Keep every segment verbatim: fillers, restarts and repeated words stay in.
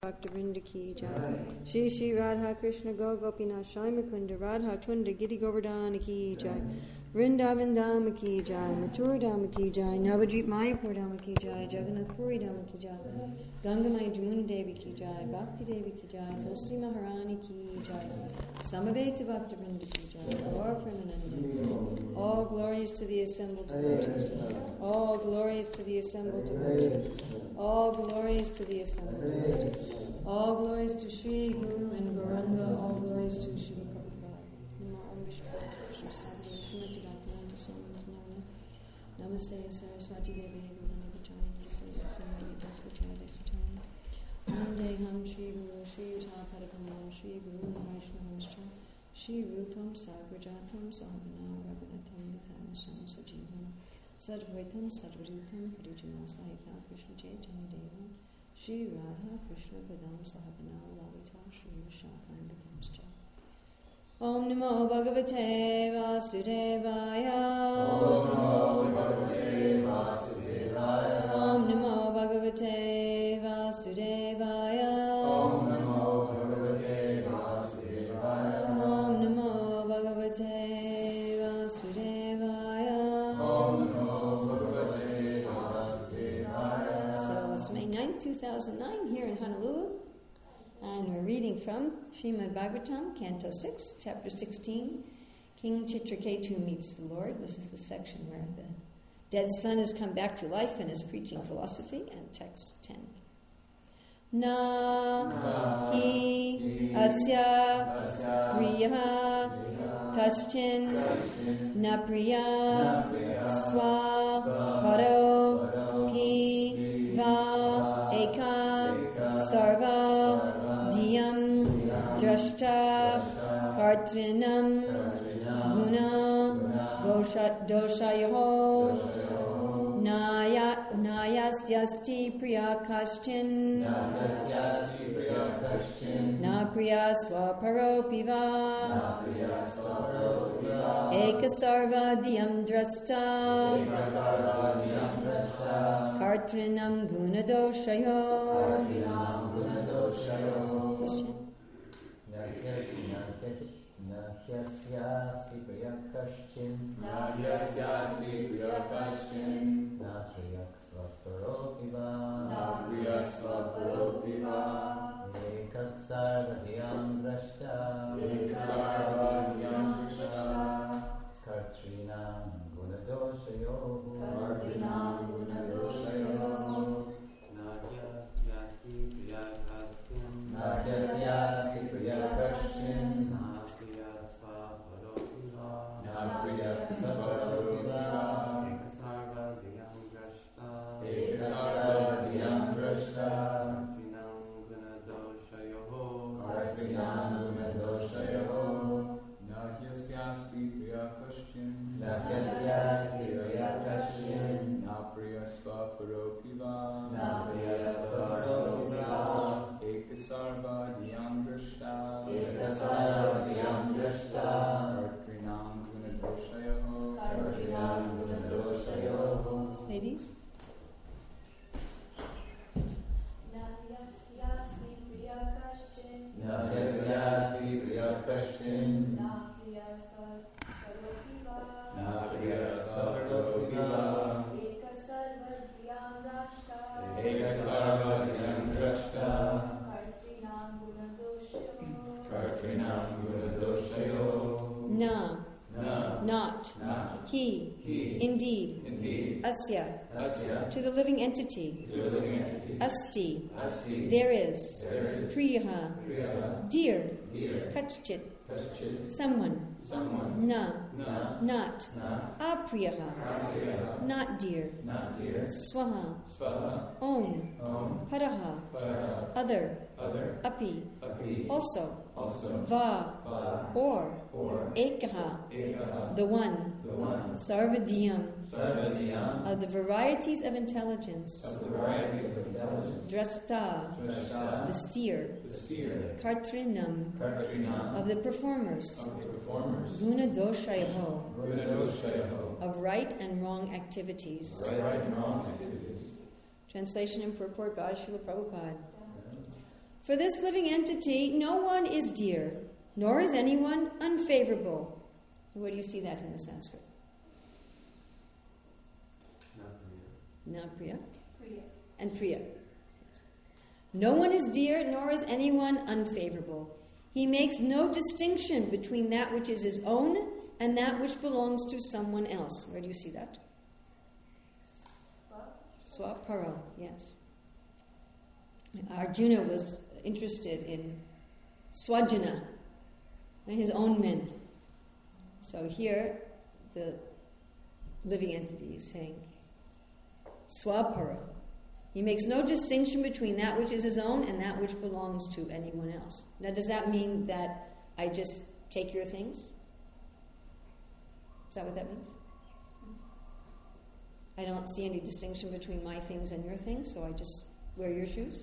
Bhakta Vrinda ki jai. Shri Shri Radha Krishna Go Gopinath Shai Mukunda Radha Tunda Giri Govardhana ki jai. Vrindavan Dhama ki jai. Mathura Dhama ki jai. Navadvip Mayapur Dhama ki jai. Jagannath Puri Dhama ki jai. Gangamaya Jamuna Devi ki jai. Bhakti Devi ki jai. Tulsi Maharani ki jai. Samaveta Bhakta Vrinda ki jai. Gaura Premananda. All glories to the assembled devotees. All glories to the assembled devotees. All glories to the assembled devotees. All glories to Sri Guru and Gauranga. All glories to Srila Prabhupada. Namo Om Vishnu Krishna Stavati Srimati Bhaktivedanta Swami Namo Namaste Saraswati Devi Gurunava Jaya Namaste Sasamaya Daskachaya Desataya. Vandeham Sri Guru Sri Yuta Padakam Sri Guru Vaishnavamscha Shri Rupam Sagrajatam Sahavana Raghunatam Yathanasam Sajivam Sadvaitam Sadvarutam Harijana Sahita Krishna Chaitanya Deva Shri Radha Krishna Padam Sahavana Lalita Shri Vishakam Vitamscha. Om Namo Bhagavate Vasudevaya. Om Namo Bhagavate Vasudevaya. Om Namo Bhagavate Vasudevaya. Om Namo Bhagavate Vasudevaya. Om Namo Bhagavate Vasudevaya. So it's May ninth, two thousand nine here in Honolulu. And we're reading from Srimad Bhagavatam, Canto six, Chapter sixteen, King Chitraketu meets the Lord. This is the section where the dead son has come back to life and is preaching philosophy. And text ten. Na hi asya priya kaschin na priya swa paro pi va eka sarva diyam drashta kartrinam guna doshayoho Naya nayastyasti priya kaschin na priya swaparo piva ekasarva diyam drasta kartrinam gunadoshayo. Nahyasya priya kaschin Nahyasya priya kaschin Na priya svaparo piva Na priya svaparo piva Ekat sarvadhyam drashta Ekat sarvadhyam drashta Kartrinam gunadoshayo Kartrinam gunadoshayo Nahyasya priya kaschin Nahyasya priya kaschin Ladies? Nahyasya priya kaschin Nahyasya priya kaschin Na priya svaparo piva Na priya svaparo piva Eka sarvadhyam drashta Eka sarvadhyam drashta Kartrinam gunadoshayo Kartrinam gunadoshayo Na. Na. Not. Not. He. He. Indeed. Indeed. Asya. Asya. To the living entity. To the living entity. Asti. Asti. There is. There is. Priyaha. Priyaha. Dear. Dear. Kachchit. Kachchit. Someone. Someone. Na. Na. Not. Na. Apriyaha. Apriyaha. Not dear. Not dear. Swaha. Swaha. Own. Om. Paraha. Paraha. Other. Other. Api. Api. Also. Also. Va. Va. Or. Or. Ekaha. Ekaha. The one. The one. Sarvadiyam. Sarvadiyam. Of the varieties of intelligence. Of the varieties of intelligence. Drasta. Drashta. The seer. The seer. Kartrinam. Kartrinam. Of the performers. Of the performers. Guna doshayaho. Gunadoshayaho. Of right and wrong activities. Right and wrong activities. Translation and purport by Srila Prabhupada. For this living entity, no one is dear, nor is anyone unfavorable. Where do you see that in the Sanskrit? Not Priya. Priya. And Priya. No one is dear, nor is anyone unfavorable. He makes no distinction between that which is his own and that which belongs to someone else. Where do you see that? Swaparo, yes. Arjuna was interested in Swajana, his own men. So here, the living entity is saying, Swapara. He makes no distinction between that which is his own and that which belongs to anyone else. Now, does that mean that I just take your things? Is that what that means? I don't see any distinction between my things and your things, so I just wear your shoes?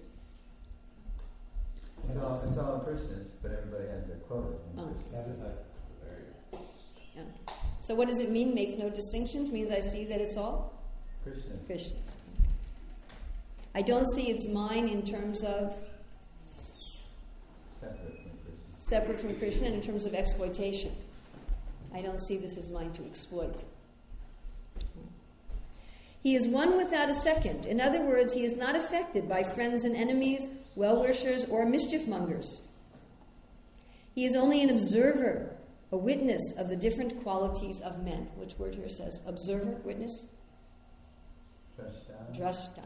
It's all, it's all Krishna's, but everybody has their quota. Oh. That is like very... Yeah. So what does it mean, makes no distinctions? Means I see that it's all? Krishna's. Krishna's. I don't see it's mine in terms of Separate from Krishna. separate from Krishna and in terms of exploitation. I don't see this as mine to exploit. He is one without a second. In other words, he is not affected by friends and enemies, well-wishers, or mischief-mongers. He is only an observer, a witness of the different qualities of men. Which word here says? Observer, witness? Drashta. Drashta.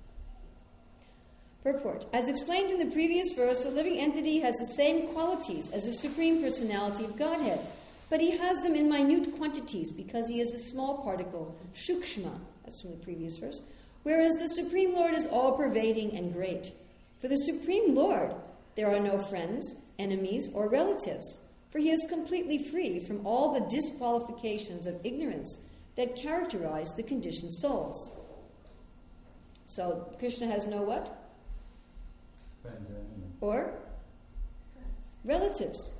Purport. As explained in the previous verse, the living entity has the same qualities as the Supreme Personality of Godhead, but he has them in minute quantities because he is a small particle, shukshma, that's from the previous verse, whereas the Supreme Lord is all-pervading and great. For the Supreme Lord, there are no friends, enemies, or relatives, for he is completely free from all the disqualifications of ignorance that characterize the conditioned souls. So, Krishna has no what? Friends and enemies. Or? Relatives.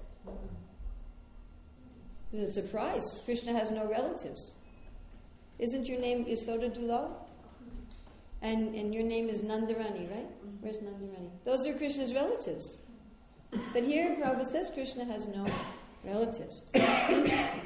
This is a surprise. Krishna has no relatives. Isn't your name Yasoda Dulal? And and your name is Nandarani, right? Where's Nandarani? Those are Krishna's relatives. But here Prabhupada says Krishna has no relatives. Interesting.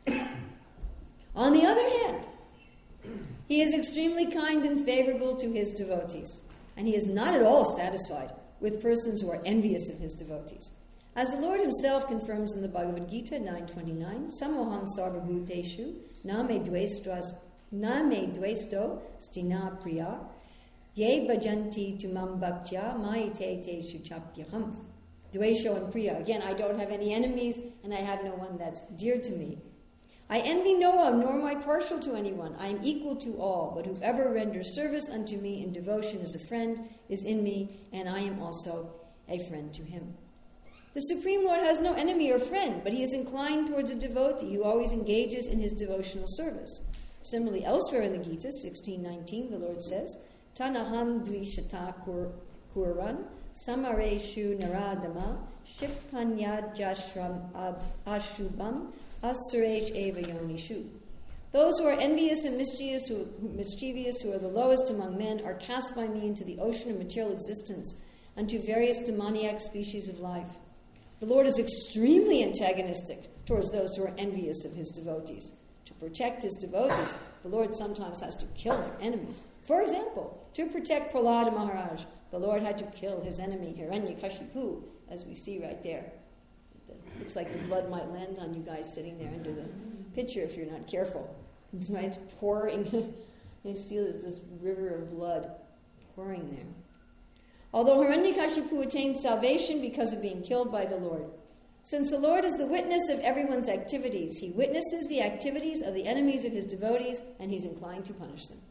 On the other hand, he is extremely kind and favorable to his devotees, and he is not at all satisfied with persons who are envious of his devotees. As the Lord himself confirms in the Bhagavad Gita nine twenty-nine, Samoham sarvabhuteshu na me dvestras na me dvesto stina priya ye bhajanti tumam bhaktya maite teshu chapyaham. Dvesho and priya. Again, I don't have any enemies and I have no one that's dear to me. I envy no one, nor am I partial to anyone. I am equal to all, but whoever renders service unto me in devotion as a friend is in me, and I am also a friend to him. The Supreme Lord has no enemy or friend, but he is inclined towards a devotee who always engages in his devotional service. Similarly, elsewhere in the Gita, sixteen nineteen, the Lord says, Tanaham dvishata kuran samareshu naradama shipanyad jashram ashubam asuresh eva yonishu. Those who are envious and mischievous who, mischievous, who are the lowest among men, are cast by me into the ocean of material existence, unto various demoniac species of life. The Lord is extremely antagonistic towards those who are envious of his devotees. To protect his devotees, the Lord sometimes has to kill their enemies. For example, to protect Prahlada Maharaj, the Lord had to kill his enemy Hiranyakashipu, as we see right there. It looks like the blood might land on you guys sitting there under the picture if you're not careful. It's, right, it's pouring. You see this river of blood pouring there. Although Hiranyakashipu attained salvation because of being killed by the Lord. Since the Lord is the witness of everyone's activities, he witnesses the activities of the enemies of his devotees, and he's inclined to punish them.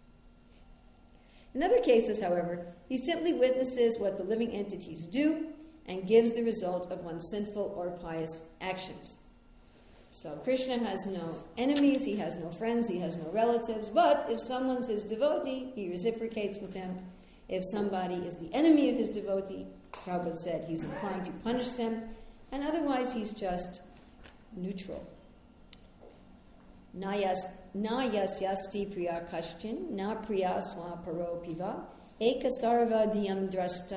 In other cases, however, he simply witnesses what the living entities do and gives the result of one's sinful or pious actions. So Krishna has no enemies, he has no friends, he has no relatives, but if someone's his devotee, he reciprocates with them. If somebody is the enemy of his devotee, Prabhupada said he's inclined to punish them, and otherwise he's just neutral. Nayas yasyasti priya kashchin, na priya swa paro piva, eka sarva diyam drashta,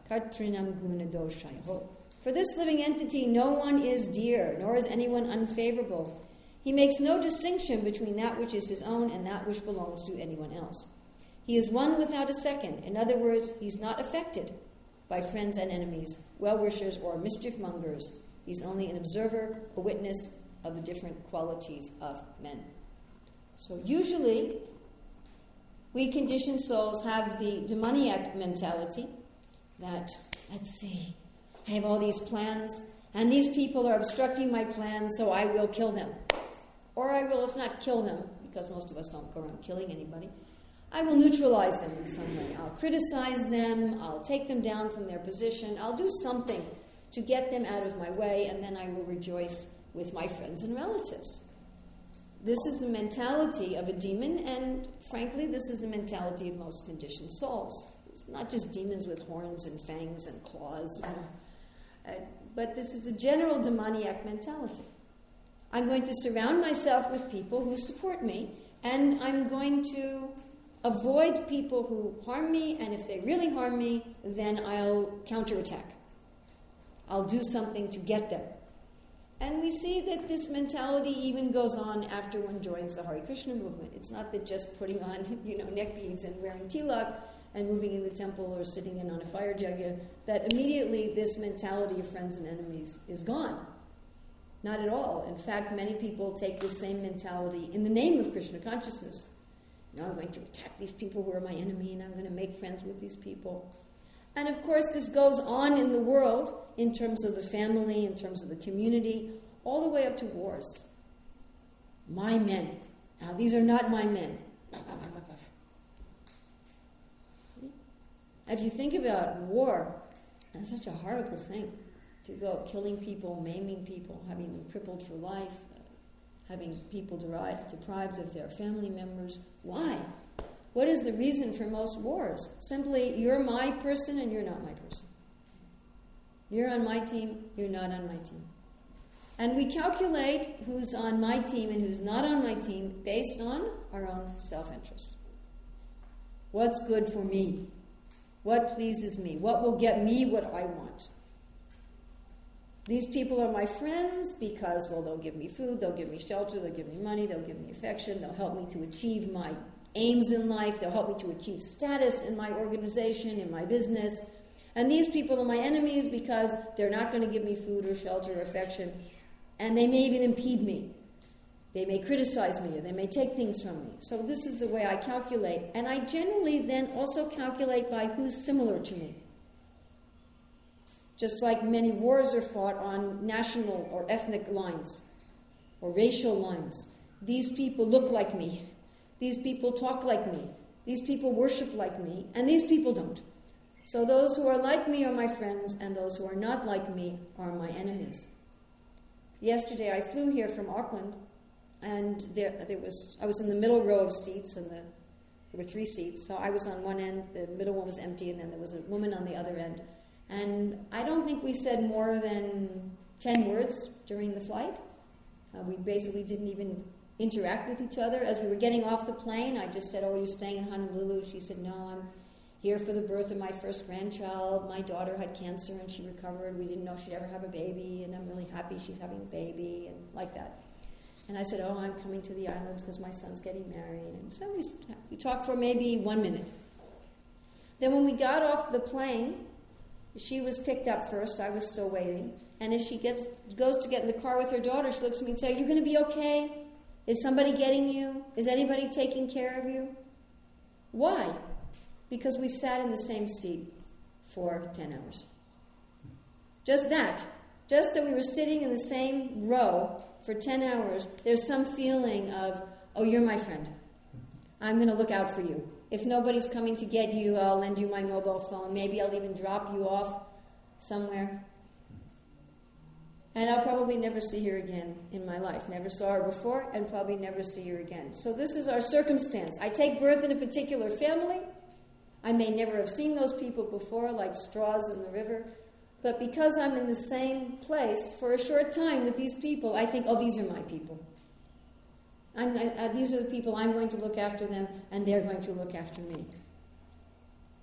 Katrinam guna doshaya. For this living entity, no one is dear, nor is anyone unfavorable. He makes no distinction between that which is his own and that which belongs to anyone else. He is one without a second. In other words, he's not affected by friends and enemies, well-wishers or mischief-mongers. He's only an observer, a witness of the different qualities of men. So usually, we conditioned souls have the demoniac mentality that, let's see, I have all these plans, and these people are obstructing my plans, so I will kill them. Or I will, if not kill them, because most of us don't go around killing anybody, I will neutralize them in some way. I'll criticize them, I'll take them down from their position, I'll do something to get them out of my way, and then I will rejoice with my friends and relatives. This is the mentality of a demon, and frankly, this is the mentality of most conditioned souls. It's not just demons with horns and fangs and claws, you know. uh, but this is a general demoniac mentality. I'm going to surround myself with people who support me, and I'm going to avoid people who harm me, and if they really harm me, then I'll counterattack. I'll do something to get them. And we see that this mentality even goes on after one joins the Hare Krishna movement. It's not that just putting on, you know, neck beads and wearing tilak and moving in the temple or sitting in on a fire yajna, that immediately this mentality of friends and enemies is gone. Not at all. In fact, many people take the same mentality in the name of Krishna consciousness. You know, I'm going to attack these people who are my enemy, and I'm going to make friends with these people. And of course, this goes on in the world in terms of the family, in terms of the community, all the way up to wars. My men. Now, these are not my men. If you think about war, that's such a horrible thing. To go killing people, maiming people, having them crippled for life, uh, having people derived, deprived of their family members. Why? What is the reason for most wars? Simply, you're my person and you're not my person. You're on my team, you're not on my team. And we calculate who's on my team and who's not on my team based on our own self-interest. What's good for me? What pleases me? What will get me what I want? These people are my friends because, well, they'll give me food, they'll give me shelter, they'll give me money, they'll give me affection, they'll help me to achieve my aims in life, they'll help me to achieve status in my organization, in my business. And these people are my enemies because they're not going to give me food or shelter or affection, and they may even impede me. They may criticize me, or they may take things from me. So this is the way I calculate. And I generally then also calculate by who's similar to me. Just like many wars are fought on national or ethnic lines or racial lines. These people look like me. These people talk like me. These people worship like me. And these people don't. So those who are like me are my friends, and those who are not like me are my enemies. Yesterday I flew here from Auckland, and there, there was I was in the middle row of seats, and the, there were three seats. So I was on one end, the middle one was empty, and then there was a woman on the other end. And I don't think we said more than ten words during the flight. Uh, we basically didn't even interact with each other. As we were getting off the plane, I just said, "Oh, are you staying in Honolulu?" She said, "No, I'm here for the birth of my first grandchild. My daughter had cancer and she recovered. We didn't know she'd ever have a baby, and I'm really happy she's having a baby," and like that. And I said, "Oh, I'm coming to the islands because my son's getting married." And so we, we talked for maybe one minute. Then when we got off the plane, she was picked up first. I was still waiting. And as she gets goes to get in the car with her daughter, she looks at me and says, "Are you going to be okay? Is somebody getting you? Is anybody taking care of you?" Why? Because we sat in the same seat for ten hours. Just that. Just that we were sitting in the same row for ten hours, there's some feeling of, "Oh, you're my friend. I'm going to look out for you. If nobody's coming to get you, I'll lend you my mobile phone. Maybe I'll even drop you off somewhere. And I'll probably never see her again in my life. Never saw her before, and probably never see her again." So this is our circumstance. I take birth in a particular family. I may never have seen those people before, like straws in the river. But because I'm in the same place for a short time with these people, I think, "Oh, these are my people. I'm, I, uh, these are the people, I'm going to look after them, and they're going to look after me."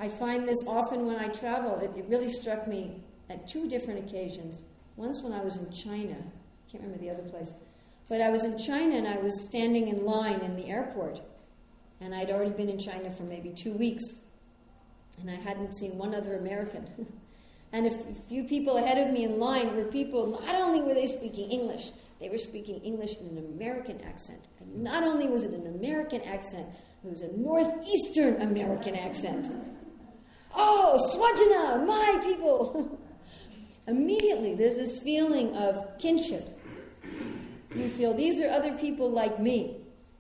I find this often when I travel. It, it really struck me at two different occasions. Once when I was in China. I can't remember the other place. But I was in China and I was standing in line in the airport. And I'd already been in China for maybe two weeks. And I hadn't seen one other American. And a few people ahead of me in line were people, not only were they speaking English, they were speaking English in an American accent. And not only was it an American accent, it was a Northeastern American accent. Oh, Swajana, my people! Immediately, there's this feeling of kinship. You feel, these are other people like me.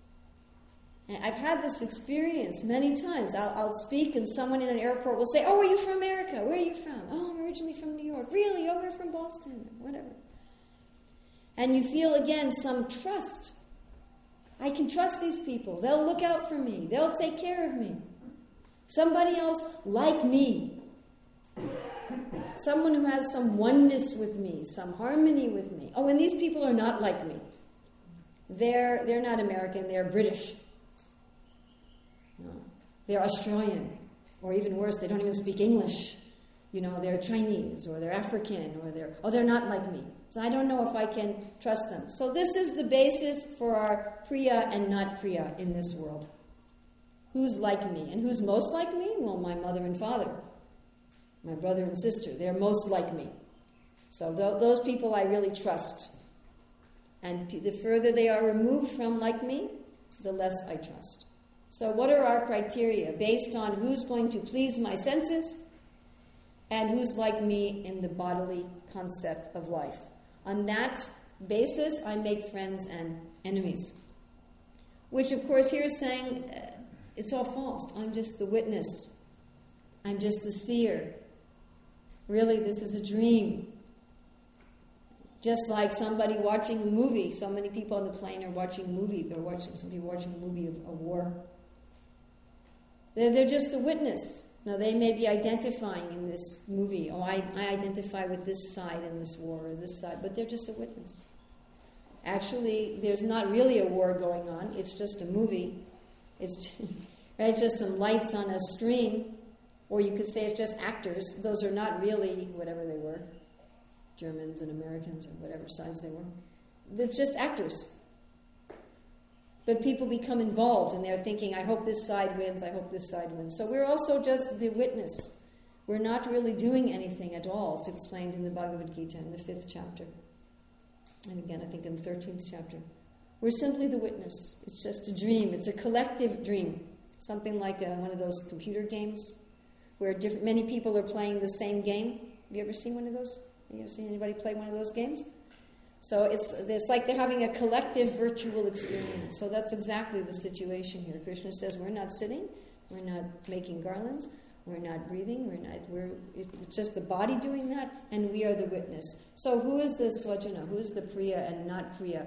And I've had this experience many times. I'll, I'll speak and someone in an airport will say, oh, are you from America? Where are you from? Oh, I'm originally from New York. Really? Oh, we're from Boston. Whatever. And you feel, again, some trust. I can trust these people. They'll look out for me. They'll take care of me. Somebody else like me. Someone who has some oneness with me, some harmony with me. Oh, and these people are not like me. They're, they're not American. They're British. No. They're Australian. Or even worse, they don't even speak English. You know, they're Chinese, or they're African, or they're, oh, they're not like me. So I don't know if I can trust them. So this is the basis for our Priya and not Priya in this world. Who's like me? And who's most like me? Well, my mother and father. My brother and sister. They're most like me. So th- those people I really trust. And p- the further they are removed from like me, the less I trust. So what are our criteria? Based on who's going to please my senses and who's like me in the bodily concept of life. On that basis, I make friends and enemies. Which, of course, here is saying, uh, it's all false. I'm just the witness. I'm just the seer. Really, this is a dream. Just like somebody watching a movie. So many people on the plane are watching a movie. They're watching, some people watching a movie of a war. They're, they're just the witness. Now, they may be identifying in this movie. Oh, I, I identify with this side in this war or this side. But they're just a witness. Actually, there's not really a war going on. It's just a movie. It's, right, it's just some lights on a screen. Or you could say it's just actors. Those are not really whatever they were. Germans and Americans or whatever sides they were. It's just actors. But people become involved and they're thinking, I hope this side wins, I hope this side wins. So we're also just the witness. We're not really doing anything at all. It's explained in the Bhagavad Gita in the fifth chapter. And again, I think in the thirteenth chapter. We're simply the witness. It's just a dream. It's a collective dream. Something like a, one of those computer games where different, many people are playing the same game. Have you ever seen one of those? Have you ever seen anybody play one of those games? So it's, it's like they're having a collective virtual experience. So that's exactly the situation here. Krishna says we're not sitting, we're not making garlands, we're not breathing, we're not. We're it's just the body doing that, and we are the witness. So who is the Swajana? Who is the Priya and not Priya?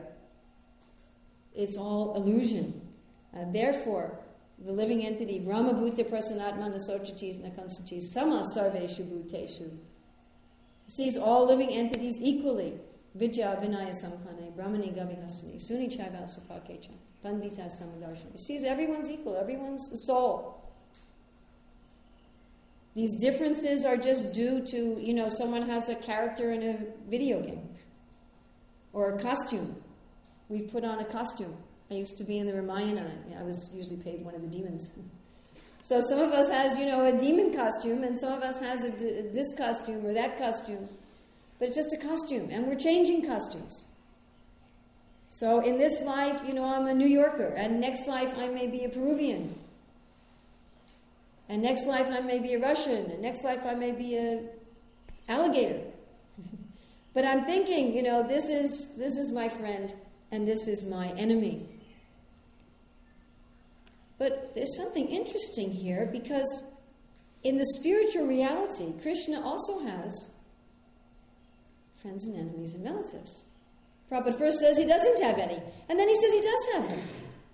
It's all illusion. Uh, therefore, the living entity, Brahma Bhuta Prasanatma Nasochatis Nakamsatis Sama Sarveshu Bhuteshu, sees all living entities equally. Vidya Vinaya Samkhane, Brahmani Gavihasani, Suni Chaga Supakecha, Pandita Samadarshana. He sees everyone's equal, everyone's the soul. These differences are just due to, you know, someone has a character in a video game. Or a costume. We've put on a costume. I used to be in the Ramayana. I was usually paid one of the demons. So some of us has, you know, a demon costume, and some of us has a d- this costume or that costume. But it's just a costume, and we're changing costumes. So in this life, you know, I'm a New Yorker, and next life I may be a Peruvian. And next life I may be a Russian, and next life I may be a alligator. But I'm thinking, you know, this is this is my friend, and this is my enemy. But there's something interesting here, because in the spiritual reality, Krishna also has friends and enemies and relatives. Prabhupada first says he doesn't have any, and then he says he does have them.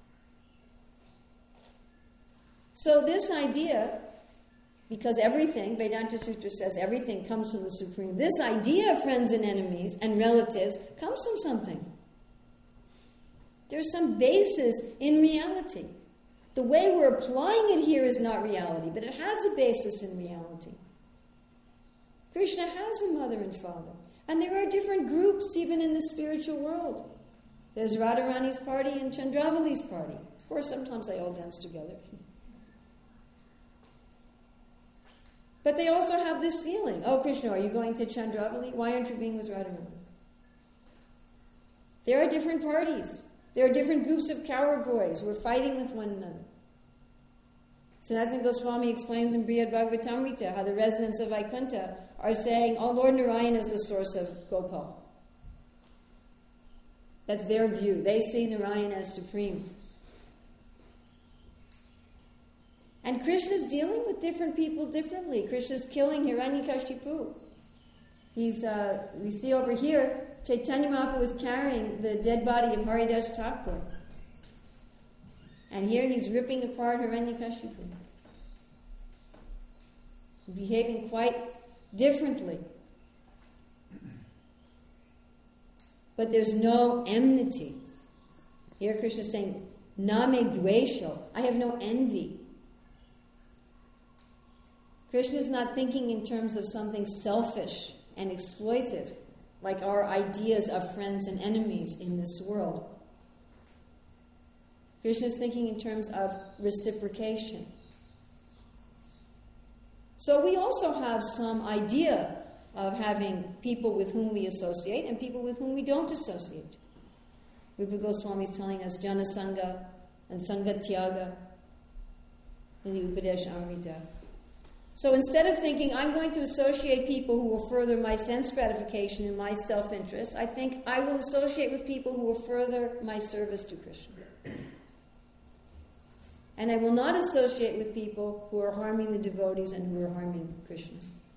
So this idea, because everything, Vedanta Sutra says everything comes from the Supreme, this idea of friends and enemies and relatives comes from something. There's some basis in reality. The way we're applying it here is not reality, but it has a basis in reality. Krishna has a mother and father. And there are different groups even in the spiritual world. There's Radharani's party and Chandravali's party. Of course, sometimes they all dance together. But they also have this feeling, oh Krishna, are you going to Chandravali? Why aren't you being with Radharani? There are different parties. There are different groups of coward boys who are fighting with one another. Sanatana Goswami explains in Brihad Bhagavatamrita how the residents of Vaikuntha are saying, oh, Lord Narayan is the source of Gopal. That's their view. They see Narayan as supreme. And Krishna's dealing with different people differently. Krishna's killing Hiranyakashipu. He's, uh, we see over here, Chaitanya Mahaprabhu was carrying the dead body of Haridas Thakur. And here he's ripping apart Hiranyakashipu. Behaving quite differently. But there's no enmity. Here Krishna is saying, Name dvesho. I have no envy. Krishna is not thinking in terms of something selfish and exploitive, like our ideas of friends and enemies in this world. Krishna is thinking in terms of reciprocation. So we also have some idea of having people with whom we associate and people with whom we don't associate. Rupa Goswami is telling us Jana Sangha and Sangha Tyaga in the Upadesh Amrita. So instead of thinking, I'm going to associate people who will further my sense gratification and my self-interest, I think I will associate with people who will further my service to Krishna. And I will not associate with people who are harming the devotees and who are harming Krishna.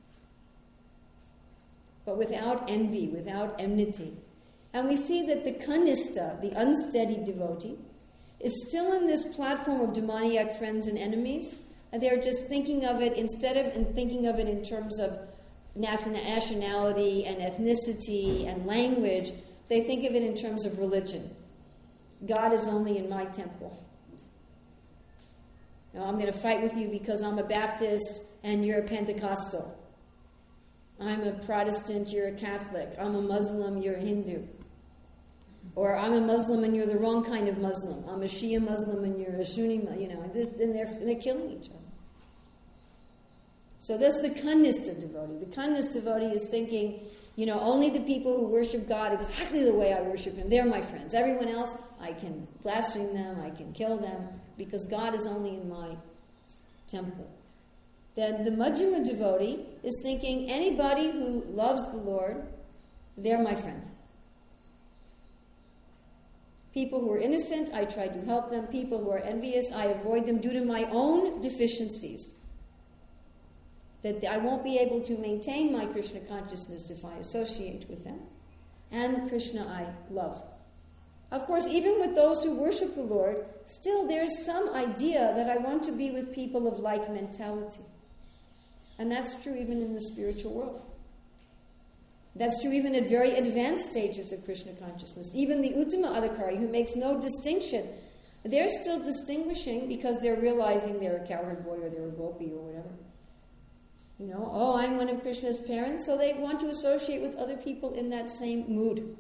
But without envy, without enmity. And we see that the kanista, the unsteady devotee, is still in this platform of demoniac friends and enemies. And they're just thinking of it, instead of and thinking of it in terms of nationality and ethnicity and language, they think of it in terms of religion. God is only in my temple. You know, I'm going to fight with you because I'm a Baptist and you're a Pentecostal. I'm a Protestant, you're a Catholic. I'm a Muslim, you're a Hindu. Or I'm a Muslim and you're the wrong kind of Muslim. I'm a Shia Muslim and you're a Sunni Muslim. You know, and they're, and they're killing each other. So that's the Kanista devotee. The Kanista devotee is thinking, you know, only the people who worship God exactly the way I worship Him, they're my friends. Everyone else, I can blaspheme them, I can kill them, because God is only in my temple. Then the Majjhima devotee is thinking, anybody who loves the Lord, they're my friend. People who are innocent, I try to help them. People who are envious, I avoid them due to my own deficiencies. That I won't be able to maintain my Krishna consciousness if I associate with them. And Krishna I love. Of course, even with those who worship the Lord, still there's some idea that I want to be with people of like mentality. And that's true even in the spiritual world. That's true even at very advanced stages of Krishna consciousness. Even the Uttama Adhikari, who makes no distinction, they're still distinguishing because they're realizing they're a cowherd boy or they're a gopi or whatever. You know, oh, I'm one of Krishna's parents, so they want to associate with other people in that same mood.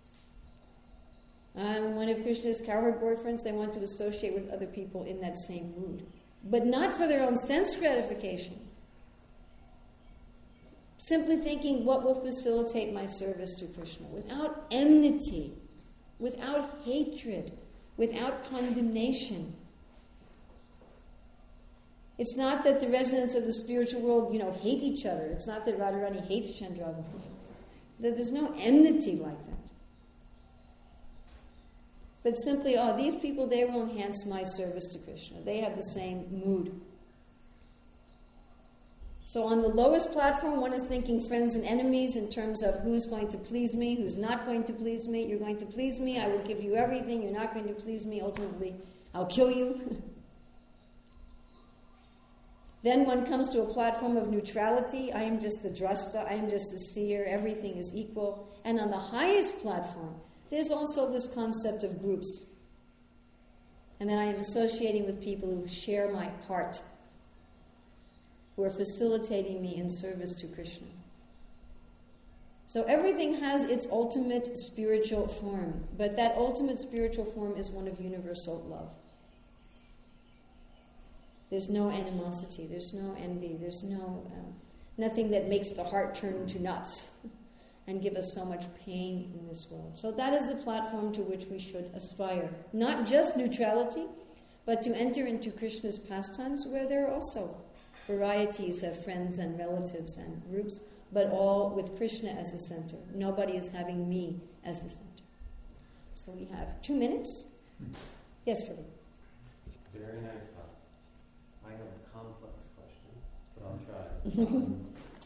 I'm one of Krishna's cowherd boyfriends, they want to associate with other people in that same mood. But not for their own sense gratification. Simply thinking, what will facilitate my service to Krishna? Without enmity, without hatred, without condemnation. It's not that the residents of the spiritual world, you know, hate each other. It's not that Radharani hates Chandravali. That there's no enmity like that. But simply, oh, these people, they will enhance my service to Krishna. They have the same mood. So on the lowest platform, one is thinking friends and enemies in terms of who's going to please me, who's not going to please me. You're going to please me, I will give you everything. You're not going to please me, ultimately, I'll kill you. Then one comes to a platform of neutrality. I am just the drasta, I am just the seer, everything is equal. And on the highest platform, there's also this concept of groups. and that I am associating with people who share my heart, who are facilitating me in service to Krishna. So everything has its ultimate spiritual form, but that ultimate spiritual form is one of universal love. There's no animosity, there's no envy, there's no um, nothing that makes the heart turn to nuts and give us so much pain in this world. So that is the platform to which we should aspire. Not just neutrality, but to enter into Krishna's pastimes where there are also varieties of friends and relatives and groups, but all with Krishna as the center. Nobody is having me as the center. So we have two minutes. Yes, Prabhu. Very nice thoughts. I have a complex question, but I'll try. um,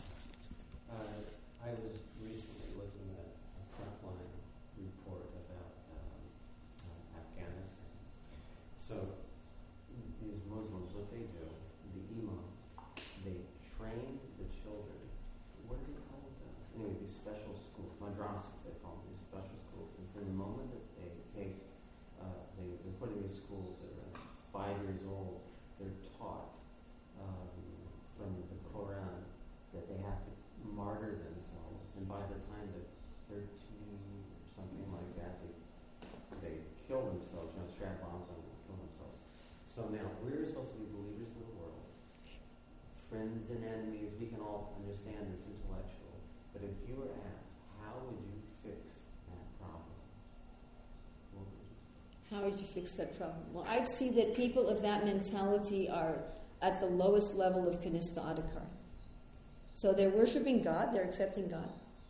uh, I was recently looking at a frontline report about um, uh, Afghanistan. So these Muslims, what they do, the imams, they train the children. What are they called? Uh, anyway, these special schools, madrasas, they call them, these special schools. And from the moment that they take, uh, they, they're put in these schools that are five years old, they're taught um, from the Quran that they have to martyr themselves, and by the time they're thirteen or something like that, they they kill themselves, you know, strap bombs on them, kill themselves. So now, we're supposed to be believers in the world, friends and enemies, we can all understand this intellectual, but if you were asked, how would you fix that problem? What would you say? How would you fix that problem? Well, I'd see that people of that mentality are at the lowest level of Kanistha Adhikar. So they're worshiping God, they're accepting God.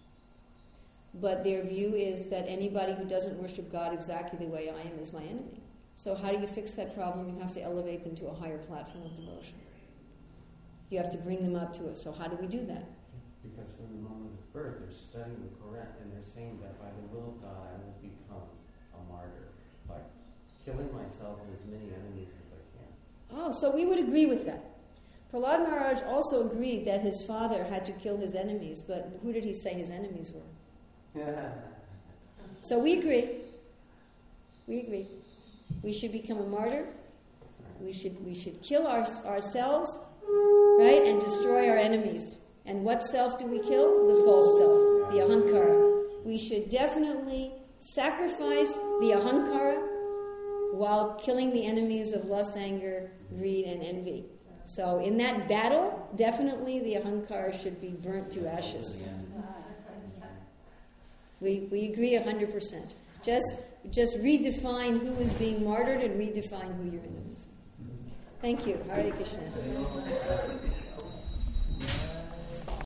But their view is that anybody who doesn't worship God exactly the way I am is my enemy. So how do you fix that problem? You have to elevate them to a higher platform of devotion. You have to bring them up to it. So how do we do that? Because from the moment of birth, they're studying the Quran, and they're saying that by the will of God, I will become a martyr by killing myself and as many enemies as I can. Oh, so we would agree with that. Prahlad Maharaj also agreed that his father had to kill his enemies, but who did he say his enemies were? Yeah. So we agree. We agree. We should become a martyr. We should we should kill our, ourselves, right, and destroy our enemies. And what self do we kill? The false self, the ahankara. We should definitely sacrifice the ahankara while killing the enemies of lust, anger, greed, and envy. So in that battle, definitely the ahankara should be burnt to ashes. We we agree one hundred percent. Just just redefine who is being martyred and redefine who your enemies are. Thank you. Hare Krishna.